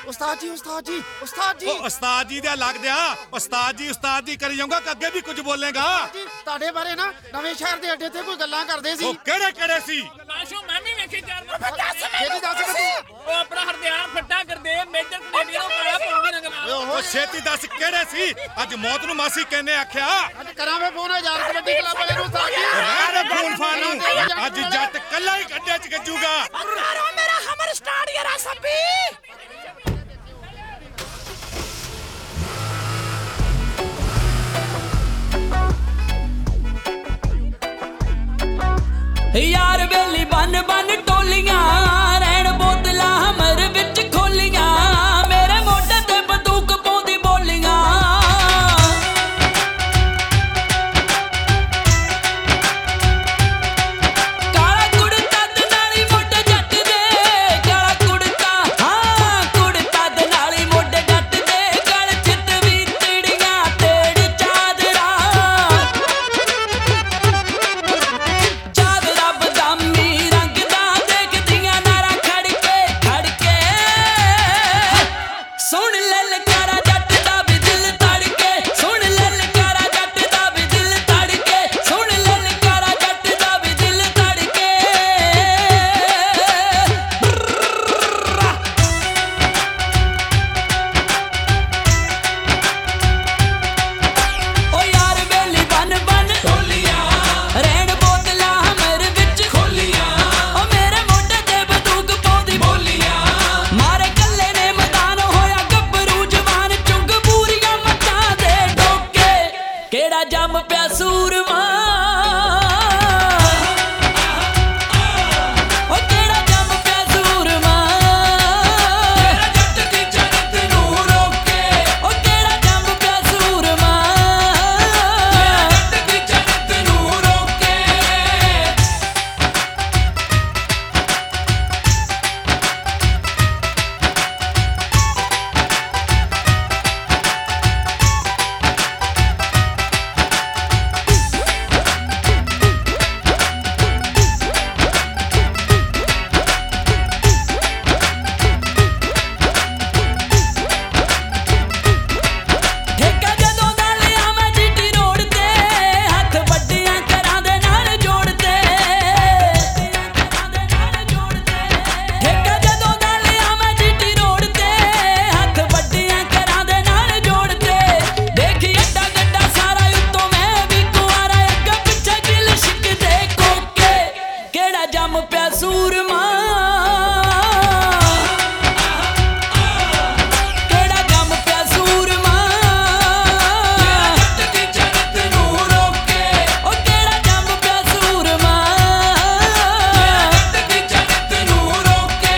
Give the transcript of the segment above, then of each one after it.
ਉਸਤਾਦ ਜੀ ਉਸਤਾਦ ਜੀ ਉਸਤਾਦ ਜੀ ਉਹ ਉਸਤਾਦ ਜੀ ਦੇ ਲੱਗਦੇ ਆ ਉਸਤਾਦ ਜੀ ਕਰੀ ਜਾਊਗਾ ਕਿ ਅੱਗੇ ਵੀ ਕੁਝ ਬੋਲੇਗਾ ਜੀ ਤੁਹਾਡੇ ਬਾਰੇ ਨਾ ਨਵੇਂ ਸ਼ਹਿਰ ਦੇ ਅੱਡੇ ਤੇ ਕੋਈ ਗੱਲਾਂ ਕਰਦੇ ਸੀ ਉਹ ਕਿਹੜੇ ਸੀ ਲਾਸ਼ੋ ਮੈਂ ਵੀ ਵੇਖੀ ਚਾਰ ਵਾਰ ਛੇਤੀ ਦੱਸ ਮੈਨੂੰ ਉਹ ਆਪਣਾ ਹਰਦਿਆਲ ਫੱਟਾ ਕਰਦੇ ਮੇਜਰ ਕੈਨੇਡੀਅਨ ਨੂੰ ਕਾਲਾ ਪਾਉਂਦੇ ਨਗਰ ਉਹ ਛੇਤੀ ਦੱਸ ਕਿਹੜੇ ਸੀ ਅੱਜ ਮੌਤ ਨੂੰ ਮਾਸੀ ਕਹਿੰਨੇ ਆਖਿਆ ਅੱਜ ਕਰਾਂ ਮੈਂ ਫੋਨ 1000 ਕਬੱਡੀ ਕਲੱਬ ਵਾਲੇ ਨੂੰ ਉਸਤਾਦ ਜੀ ਰਹਿ ਫੋਨ ਫਾਨੂੰ ਅੱਜ ਜੱਟ ਕੱਲਾ ਹੀ ਗੱਡੇ 'ਚ ਗੱਜੂਗਾ ਮਾਰੋ ਮੇਰਾ ਹਮਰ ਸਟਾਰਟ ਯਾਰਾ ਸੱਬੀ यार बेली बन बन टोलियां रैन बोतला हमर विच खोलियां मेरे मोढे ते बंदूक पाउंदी बोलियां काला कुड़ता ते नाली मोढे जट दे काला कुड़ता हाँ कुड़ता ते नाली मोढे जट दे गल चित वी तिड़ियां तेड़ चादरा बदामी रंग दा देखदियां नारा खड़ के सुन ललकारा जट दा भी दिल तड़के सुन ललकारा जट दा भी दिल तड़के सुन ललकारा जट दा भी दिल तड़के ओ यार बेली बन बन टोलियां रैन बोतला हमर विच खोलियां ओ मेरे मोढे ते बंदूक पाउंदी बोलियां मारे कल्ले ने मैदान होया गब्बरू जवान चुंग पूरियां मत्तां दे डोके केड़ा जम पिया सूरमा ओ केड़ा जम पिया सूरमा तेरा जट दी जन्नत नूं रोके ओ केड़ा जम पिया सूरमा तेरा जट दी जन्नत नूं रोके ਠੇਕਾ ਜਦੋਂ ਦਾ ਲਿਆ ਮੈਂ ਜੀਟੀ ਰੋਡ ਤੇ ਹੱਥ ਵੱਡੀਆਂ ਘਰਾਂ ਦੇ ਨਾਲ ਜੋੜਦੇ ਠੇਕਾ ਜਦੋਂ ਦਾ ਲਿਆ ਮੈਂ ਜੀਟੀ ਰੋਡ ਤੇ ਹੱਥ ਵੱਡੀਆਂ ਘਰਾਂ ਦੇ ਨਾਲ ਜੋੜਦੇ ਦੇਖੀ ਅੱਡਾ ਗੱਡਾ ਸਾਰਾ ਉੱਤੋਂ ਮੈਂ ਵੀ ਕੁਆਰਾ ਅੱਗਾ ਪਿੱਛੇ ਗਿਲ ਛਿੱਕਦੇ ਕੋਕੇ ਕਿਹੜਾ ਜੰਮ ਪਿਆ ਸੂਰਮਾ ਕਿਹੜਾ ਜੰਮ ਪਿਆ ਸੂਰਮਾ ਜੱਟ ਦੀ ਜਨਤ ਨੂੰ ਰੋਕੇ ਉਹ ਕਿਹੜਾ ਜੰਮ ਪਿਆ ਸੂਰਮਾ ਜੱਟ ਦੀ ਜਨਤ ਨੂੰ ਰੋਕੇ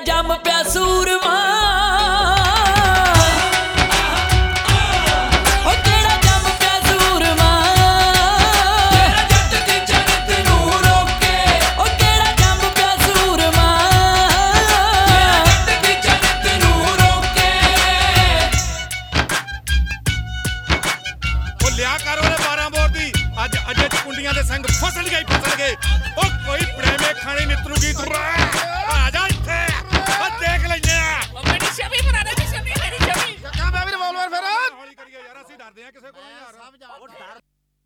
ਜੰਮ ਪਿਆ ਸੂਰਮਾ ਉਹ ਕਿਹੜਾ ਜੰਮ ਪਿਆ ਸੂਰਮਾ ਤੇਰਾ ਜੱਟ ਦੀ ਜਨਤ ਨੂੰ ਰੋਕੇ ਉਹ ਕਿਹੜਾ ਜੰਮ ਪਿਆ ਸੂਰਮਾ ਤੇਰਾ ਜੱਟ ਦੀ ਜਨਤ ਨੂੰ ਰੋਕੇ ਉਹ ਲਿਆ ਕਰ ਉਹਨੇ 12 ਬੋਰ ਦੀ ਅੱਜ ਅਜੇ ਚ ਕੁੰਡੀਆਂ ਦੇ ਸੰਗ ਫਸਲ ਗਏ ਉਹ ਕੋਈ ਪ੍ਰੇਮੇ ਖਾਣੇ ਨਿਤਰੂਗੀ ਤੂੰ ਆ ਜਾ ਇੱਥੇ ਆ ਦੇਖ ਲੈਨੇ ਆ ਉਹ ਮੇਰੀ ਛਵੀ ਬਣਾ ਦੇ ਛਵੀ ਮੇਰੀ ਛਵੀ ਮੈਂ ਵੀ ਰਿਵਾਲਵਰ ਫਿਰ ਹੌਲੀ ਕਰੀਏ ਯਾਰ ਅਸੀਂ ਡਰਦੇ ਆ ਕਿਸੇ ਕੋਲੋਂ ਯਾਰ